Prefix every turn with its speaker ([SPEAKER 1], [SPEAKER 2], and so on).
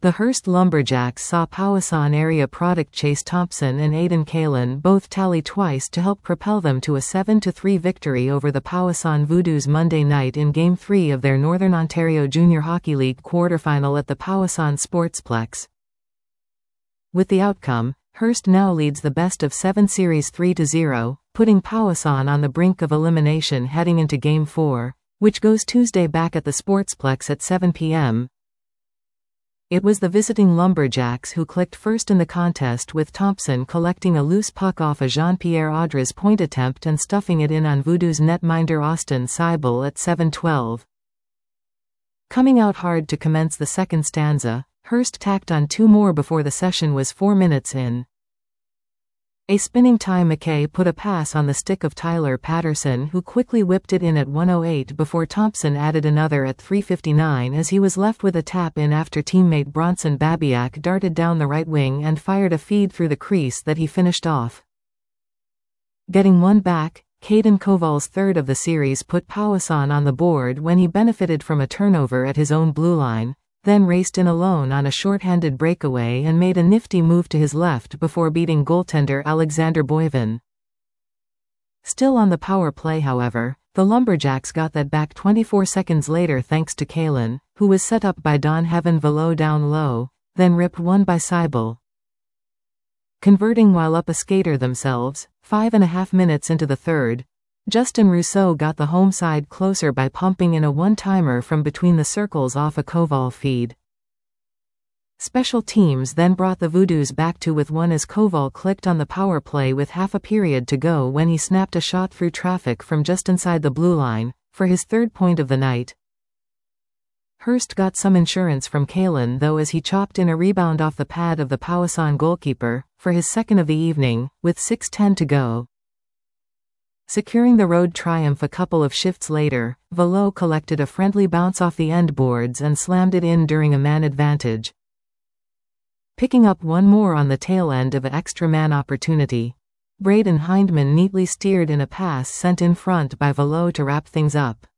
[SPEAKER 1] The Hearst Lumberjacks saw Powassan area product Chase Thompson and Aidan Kalin both tally twice to help propel them to a 7-3 victory over the Powassan Voodoos Monday night in Game 3 of their Northern Ontario Junior Hockey League quarterfinal at the Powassan Sportsplex. With the outcome, Hearst now leads the best-of-7 series 3-0, putting Powassan on the brink of elimination heading into Game 4, which goes Tuesday back at the Sportsplex at 7 p.m. It was the visiting Lumberjacks who clicked first in the contest, with Thompson collecting a loose puck off a Jean-Pierre Audre's point attempt and stuffing it in on Voodoo's netminder Austin Seibel at 7:12. Coming out hard to commence the second stanza, Hearst tacked on 2 more before the session was 4 minutes in. A spinning Ty McKay put a pass on the stick of Tyler Patterson, who quickly whipped it in at 1:08 before Thompson added another at 3:59 as he was left with a tap-in after teammate Bronson Babiak darted down the right wing and fired a feed through the crease that he finished off. Getting one back, Caden Koval's third of the series put Powassan on the board when he benefited from a turnover at his own blue line, then raced in alone on a short-handed breakaway and made a nifty move to his left before beating goaltender Alexander Boivin. Still on the power play, however, the Lumberjacks got that back 24 seconds later thanks to Kalin, who was set up by Don Heaven Velo down low, then ripped one by Seibel. Converting while up a skater themselves, 5.5 minutes into the third, Justin Rousseau got the home side closer by pumping in a one-timer from between the circles off a Koval feed. Special teams then brought the Voodoos back 2-1 as Koval clicked on the power play with half a period to go when he snapped a shot through traffic from just inside the blue line, for his third point of the night. Hearst got some insurance from Kalin though as he chopped in a rebound off the pad of the Powassan goalkeeper, for his second of the evening, with 6:10 to go. Securing the road triumph a couple of shifts later, Velo collected a friendly bounce off the end boards and slammed it in during a man advantage. Picking up one more on the tail end of an extra man opportunity, Braden Hindman neatly steered in a pass sent in front by Velo to wrap things up.